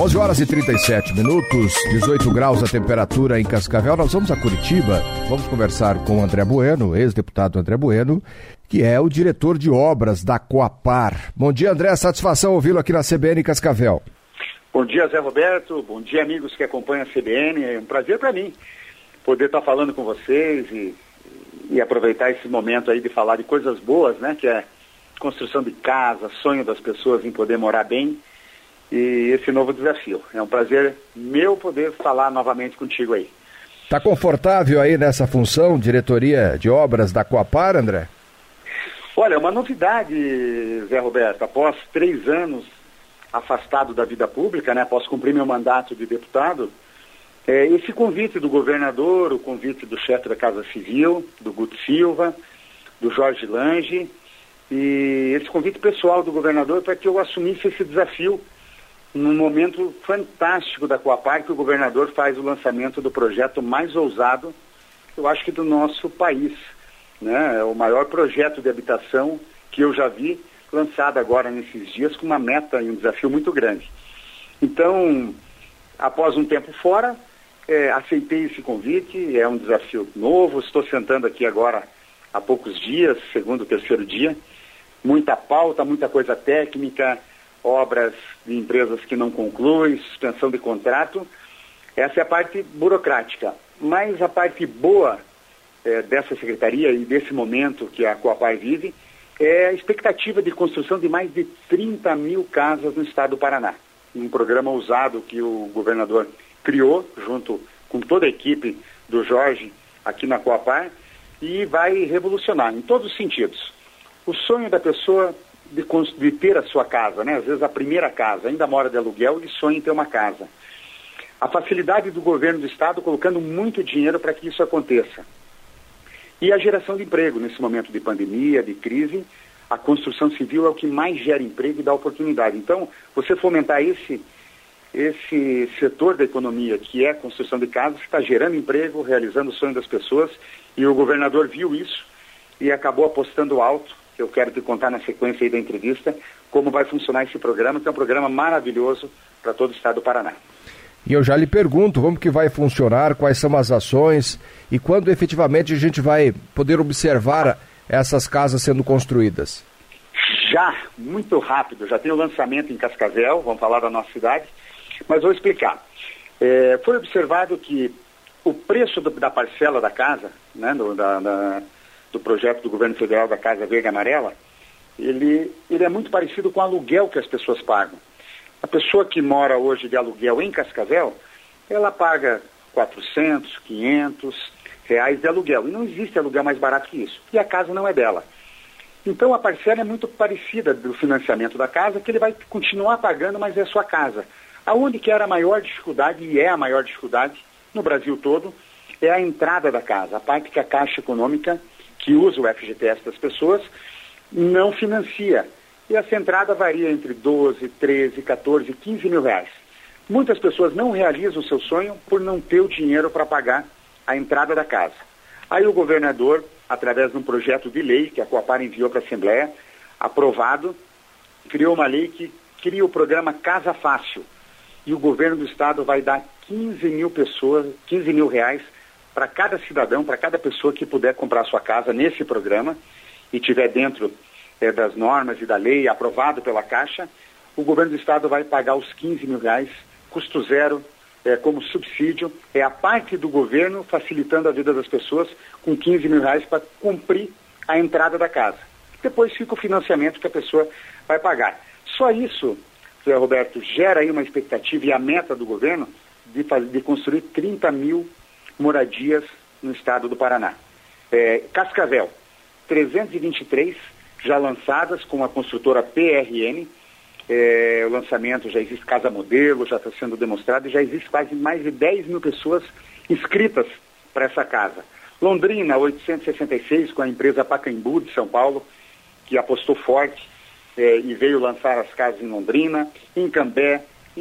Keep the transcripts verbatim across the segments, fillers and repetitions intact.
onze horas e trinta e sete minutos, dezoito graus a temperatura em Cascavel. Nós vamos a Curitiba, vamos conversar com o André Bueno, ex-deputado André Bueno, que é o diretor de obras da Coapar. Bom dia, André, satisfação ouvi-lo aqui na C B N Cascavel. Bom dia, Zé Roberto, bom dia, amigos que acompanham a C B N, é um prazer para mim poder estar falando com vocês e, e aproveitar esse momento aí de falar de coisas boas, né, que é construção de casa, sonho das pessoas em poder morar bem. E esse novo desafio. É um prazer meu poder falar novamente contigo aí. Está confortável aí nessa função, diretoria de obras da Coapar, André? Olha, uma novidade, Zé Roberto, após três anos afastado da vida pública, né, após cumprir meu mandato de deputado, é, esse convite do governador, o convite do chefe da Casa Civil, do Guto Silva, do Jorge Lange, e esse convite pessoal do governador para que eu assumisse esse desafio num momento fantástico da Coapar, que o governador faz o lançamento do projeto mais ousado, eu acho que do nosso país, né? É o maior projeto de habitação que eu já vi, lançado agora nesses dias, com uma meta e um desafio muito grande. Então, após um tempo fora, é, aceitei esse convite, é um desafio novo, estou sentando aqui agora há poucos dias, segundo, terceiro dia, muita pauta, muita coisa técnica, obras de empresas que não concluem, suspensão de contrato. Essa é a parte burocrática. Mas a parte boa é, dessa secretaria e desse momento que a Coapar vive é a expectativa de construção de mais de trinta mil casas no estado do Paraná. Um programa ousado que o governador criou, junto com toda a equipe do Jorge aqui na Coapar, e vai revolucionar em todos os sentidos. O sonho da pessoa De, de ter a sua casa, né? Às vezes a primeira casa, ainda mora de aluguel e sonha em ter uma casa. A facilidade do governo do estado colocando muito dinheiro para que isso aconteça. E a geração de emprego nesse momento de pandemia, de crise, a construção civil é o que mais gera emprego e dá oportunidade. Então, você fomentar esse, esse setor da economia, que é a construção de casas, está gerando emprego, realizando o sonho das pessoas, e o governador viu isso e acabou apostando alto. Eu quero te contar na sequência aí da entrevista como vai funcionar esse programa, que é um programa maravilhoso para todo o estado do Paraná. E eu já lhe pergunto como que vai funcionar, quais são as ações e quando efetivamente a gente vai poder observar essas casas sendo construídas. Já, muito rápido, já tem o lançamento em Cascavel, vamos falar da nossa cidade, mas vou explicar. É, foi observado que o preço do, da parcela da casa, né, do, da... da do projeto do governo federal da Casa Verde e Amarela, ele, ele é muito parecido com o aluguel que as pessoas pagam. A pessoa que mora hoje de aluguel em Cascavel, ela paga quatrocentos, quinhentos reais de aluguel. E não existe aluguel mais barato que isso. E a casa não é dela. Então a parcela é muito parecida do financiamento da casa, que ele vai continuar pagando, mas é sua casa. Aonde que era a maior dificuldade, e é a maior dificuldade no Brasil todo, é a entrada da casa, a parte que a Caixa Econômica, que usa o F G T S das pessoas, não financia. E essa entrada varia entre doze, treze, quatorze, quinze mil reais. Muitas pessoas não realizam o seu sonho por não ter o dinheiro para pagar a entrada da casa. Aí o governador, através de um projeto de lei que a Coapar enviou para a Assembleia, aprovado, criou uma lei que cria o programa Casa Fácil. E o governo do estado vai dar quinze mil pessoas, quinze mil reais para cada cidadão, para cada pessoa que puder comprar sua casa nesse programa e tiver dentro é, das normas e da lei, aprovado pela Caixa, o governo do estado vai pagar os quinze mil reais, custo zero, é, como subsídio, é a parte do governo facilitando a vida das pessoas com quinze mil reais para cumprir a entrada da casa. Depois fica o financiamento que a pessoa vai pagar. Só isso, Zé Roberto, gera aí uma expectativa e a meta do governo de, de construir trinta mil moradias no estado do Paraná. É, Cascavel, trezentos e vinte e três já lançadas com a construtora P R N, é, o lançamento já existe casa modelo, já está sendo demonstrado e já existe quase mais de dez mil pessoas inscritas para essa casa. Londrina, oitocentos e sessenta e seis, com a empresa Pacaembu de São Paulo, que apostou forte é, e veio lançar as casas em Londrina, em Cambé,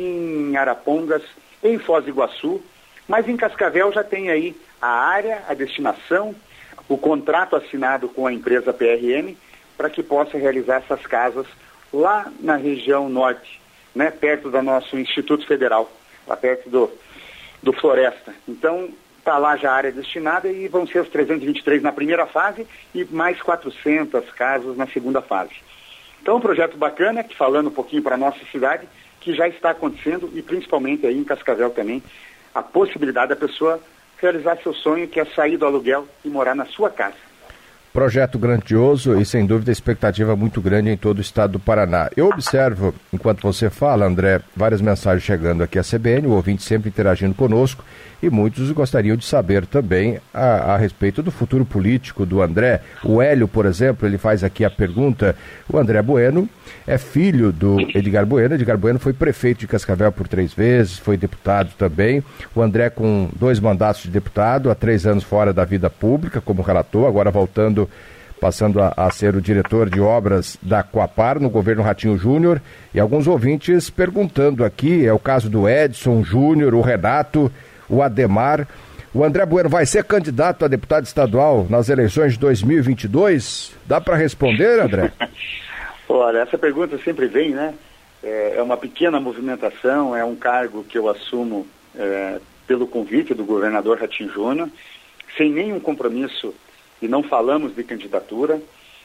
em Arapongas, em Foz do Iguaçu. Mas em Cascavel já tem aí a área, a destinação, o contrato assinado com a empresa P R M para que possa realizar essas casas lá na região norte né, perto do nosso Instituto Federal, lá perto do, do Floresta. Então, está lá já a área destinada e vão ser os trezentos e vinte e três na primeira fase e mais quatrocentas casas na segunda fase. Então, um projeto bacana, que falando um pouquinho para a nossa cidade, que já está acontecendo e principalmente aí em Cascavel também, a possibilidade da pessoa realizar seu sonho, que é sair do aluguel e morar na sua casa. Projeto grandioso e, sem dúvida, expectativa muito grande em todo o estado do Paraná. Eu observo, enquanto você fala, André, várias mensagens chegando aqui à C B N, o ouvinte sempre interagindo conosco, e muitos gostariam de saber também a, a respeito do futuro político do André. O Hélio, por exemplo, ele faz aqui a pergunta, o André Bueno é filho do Edgar Bueno. Edgar Bueno foi prefeito de Cascavel por três vezes, foi deputado também. O André com dois mandatos de deputado, há três anos fora da vida pública como relator, agora voltando, passando a, a ser o diretor de obras da Coapar no governo Ratinho Júnior. E alguns ouvintes perguntando aqui, é o caso do Edson Júnior, o Renato, o Ademar. O André Bueno vai ser candidato a deputado estadual nas eleições de dois mil e vinte e dois? Dá para responder, André? Olha, essa pergunta sempre vem, né? É, é uma pequena movimentação, é um cargo que eu assumo é, pelo convite do governador Ratinho Júnior, sem nenhum compromisso, e não falamos de candidatura.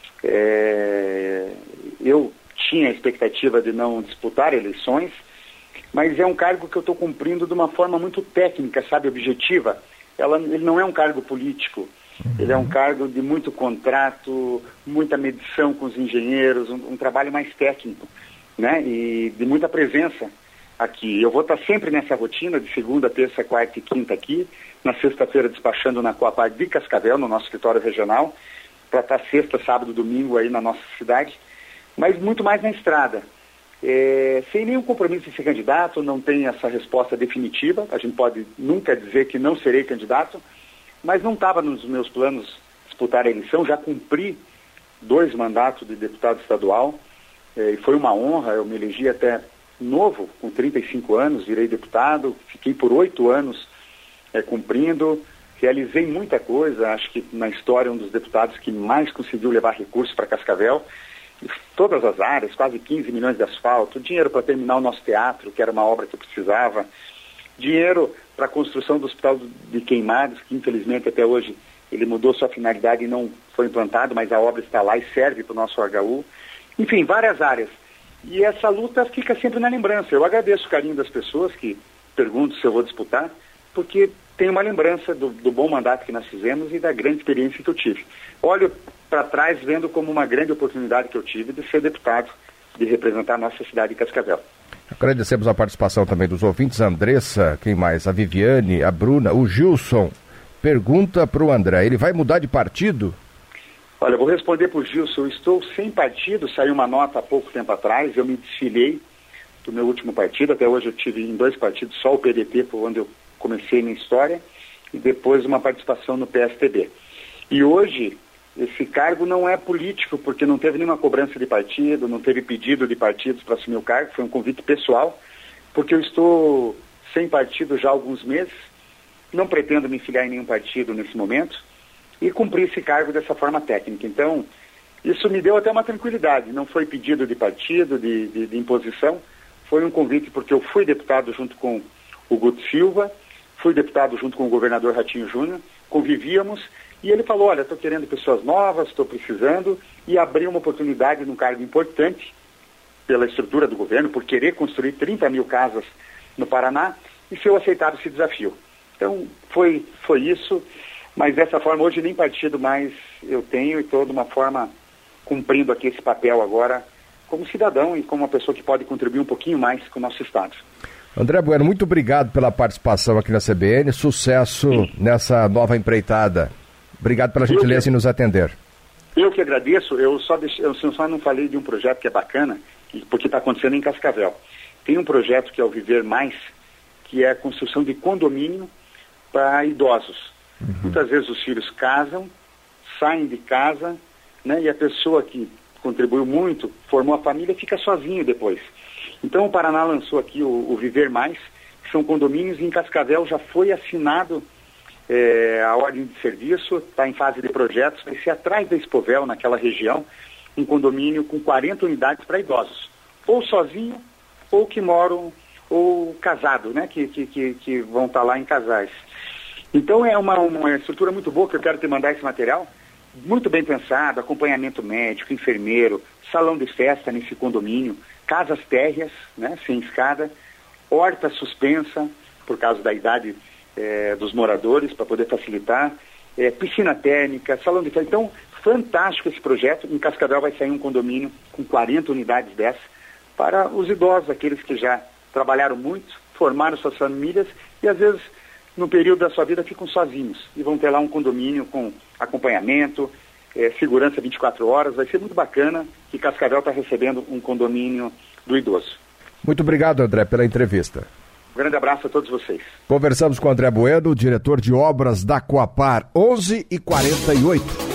É, eu tinha a expectativa de não disputar eleições, mas é um cargo que eu estou cumprindo de uma forma muito técnica, sabe, objetiva. Ela, ele não é um cargo político, uhum. Ele é um cargo de muito contrato, muita medição com os engenheiros, um, um trabalho mais técnico, né, e de muita presença aqui. Eu vou estar sempre nessa rotina de segunda, terça, quarta e quinta aqui, na sexta-feira despachando na Coapar de Cascavel, no nosso escritório regional, para estar sexta, sábado, domingo aí na nossa cidade, mas muito mais na estrada. É, sem nenhum compromisso de ser candidato, não tem essa resposta definitiva, a gente pode nunca dizer que não serei candidato, mas não estava nos meus planos disputar a eleição, já cumpri dois mandatos de deputado estadual, é, e foi uma honra, eu me elegi até novo, com trinta e cinco anos, virei deputado, fiquei por oito anos é, cumprindo, realizei muita coisa, acho que na história um dos deputados que mais conseguiu levar recursos para Cascavel, todas as áreas, quase quinze milhões de asfalto, dinheiro para terminar o nosso teatro, que era uma obra que eu precisava, dinheiro para a construção do Hospital de Queimados, que infelizmente até hoje ele mudou sua finalidade e não foi implantado, mas a obra está lá e serve para o nosso H U. Enfim, várias áreas. E essa luta fica sempre na lembrança. Eu agradeço o carinho das pessoas que perguntam se eu vou disputar, porque tem uma lembrança do, do bom mandato que nós fizemos e da grande experiência que eu tive. Olho para trás vendo como uma grande oportunidade que eu tive de ser deputado, de representar a nossa cidade de Cascavel. Agradecemos a participação também dos ouvintes. A Andressa, quem mais? A Viviane, a Bruna, o Gilson. Pergunta para o André, ele vai mudar de partido? Olha, eu vou responder para o Gilson. Eu estou sem partido, saiu uma nota há pouco tempo atrás, eu me desfilei do meu último partido, até hoje eu tive em dois partidos, só o P D T, por onde eu comecei minha história, e depois uma participação no P S T B. E hoje, esse cargo não é político, porque não teve nenhuma cobrança de partido, não teve pedido de partidos para assumir o cargo, foi um convite pessoal, porque eu estou sem partido já há alguns meses, não pretendo me filiar em nenhum partido nesse momento, e cumprir esse cargo dessa forma técnica. Então, isso me deu até uma tranquilidade, não foi pedido de partido, de, de, de imposição, foi um convite porque eu fui deputado junto com o Guto Silva, fui deputado junto com o governador Ratinho Júnior, convivíamos, e ele falou, olha, estou querendo pessoas novas, estou precisando, e abriu uma oportunidade num cargo importante, pela estrutura do governo, por querer construir trinta mil casas no Paraná, e se eu aceitar esse desafio. Então, foi, foi isso, mas dessa forma, hoje nem partido mais eu tenho, e estou de uma forma cumprindo aqui esse papel agora, como cidadão e como uma pessoa que pode contribuir um pouquinho mais com o nosso Estado. André Bueno, muito obrigado pela participação aqui na C B N, sucesso Sim. nessa nova empreitada. Obrigado pela gentileza que, em nos atender. Eu que agradeço, eu só, deixe, eu só não falei de um projeto que é bacana, porque está acontecendo em Cascavel. Tem um projeto que é o Viver Mais, que é a construção de condomínio para idosos. Uhum. Muitas vezes os filhos casam, saem de casa, né, e a pessoa que contribuiu muito, formou a família, fica sozinho depois. Então o Paraná lançou aqui o, o Viver Mais, que são condomínios, e em Cascavel já foi assinado é, a ordem de serviço, está em fase de projetos, vai ser atrás da Expovel, naquela região, um condomínio com quarenta unidades para idosos, ou sozinho ou que moram, ou casados, né? Que, que, que, que vão estar lá em casais. Então é uma, uma estrutura muito boa, que eu quero te mandar esse material, muito bem pensado, acompanhamento médico, enfermeiro, salão de festa nesse condomínio, casas térreas, né? Sem escada, horta suspensa, por causa da idade eh, dos moradores, para poder facilitar, eh, piscina térmica, salão de festa. Então, fantástico esse projeto. Em Cascavel vai sair um condomínio com quarenta unidades dessas para os idosos, aqueles que já trabalharam muito, formaram suas famílias e às vezes no período da sua vida ficam sozinhos e vão ter lá um condomínio com acompanhamento, eh, segurança vinte e quatro horas. Vai ser muito bacana que Cascavel está recebendo um condomínio do idoso. Muito obrigado, André, pela entrevista. Um grande abraço a todos vocês. Conversamos com o André Bueno, diretor de obras da Coapar, onze e quarenta e oito.